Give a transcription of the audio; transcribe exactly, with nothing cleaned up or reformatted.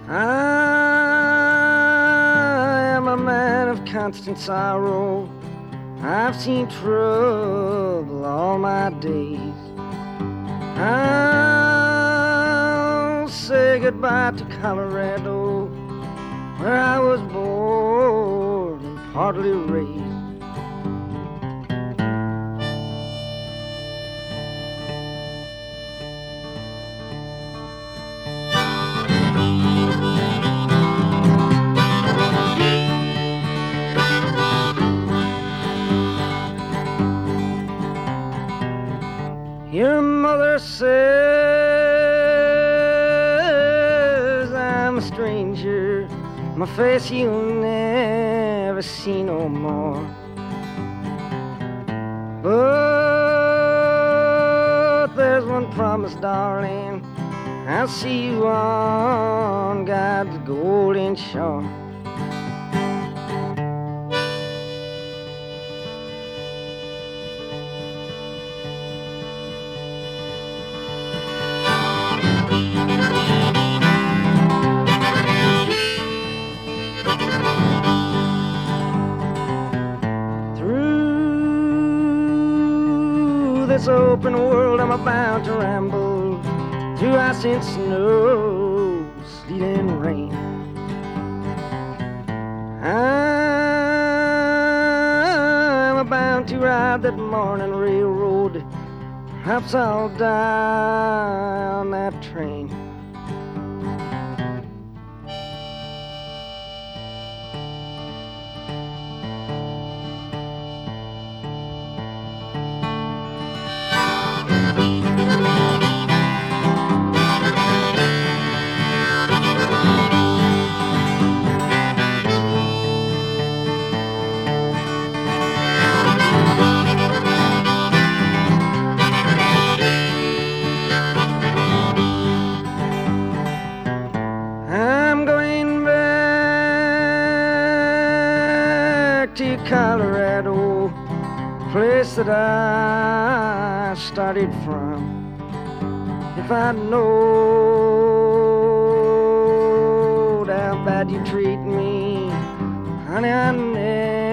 I am a man of constant sorrow. I've seen trouble all my days. I'll say goodbye to Colorado, where I was born and partly raised. Your mother says I'm a stranger, my face you'll never see no more. But there's one promise, darling, I'll see you on God's golden shore. This open world I'm about to ramble through ice and snow, sleet and rain. I'm about to ride that morning railroad, perhaps I'll die on that train. To Colorado, place that I started from. If I knowed how bad you treat me, honey, I never